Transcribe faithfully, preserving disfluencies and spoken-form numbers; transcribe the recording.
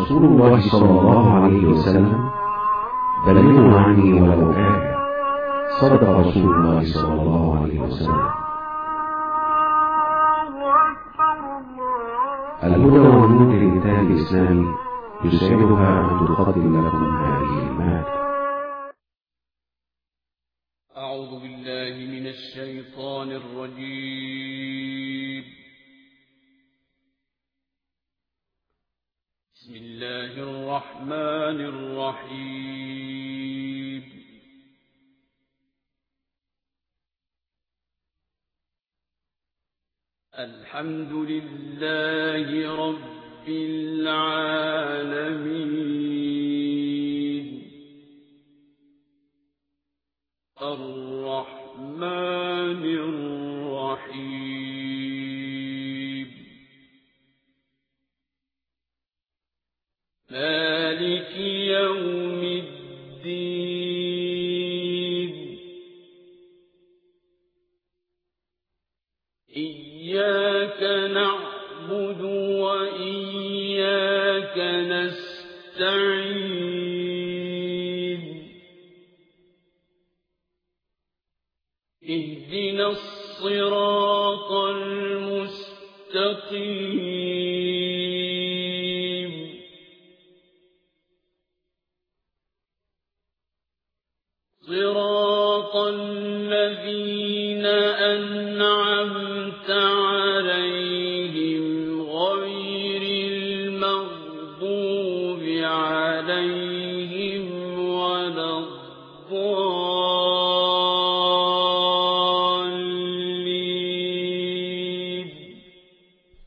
رسول الله صلى الله عليه وسلم: بلغوا عني ولو آية. صدق رسول الله صلى الله عليه وسلم. الهدى والنور للإنتاج الإسلامي يسعدها أن تقدم لكم هذه المادة. أعوذ بالله من الشيطان الرجيم. بسم الله الرحمن الرحيم. الحمد لله رب العالمين الرحمن الرحيم مالك يوم الدين إياك نعبد وإياك نستعين اهدنا الصراط المستقيم صراط الذين أنعمت عليهم غير المغضوب عليهم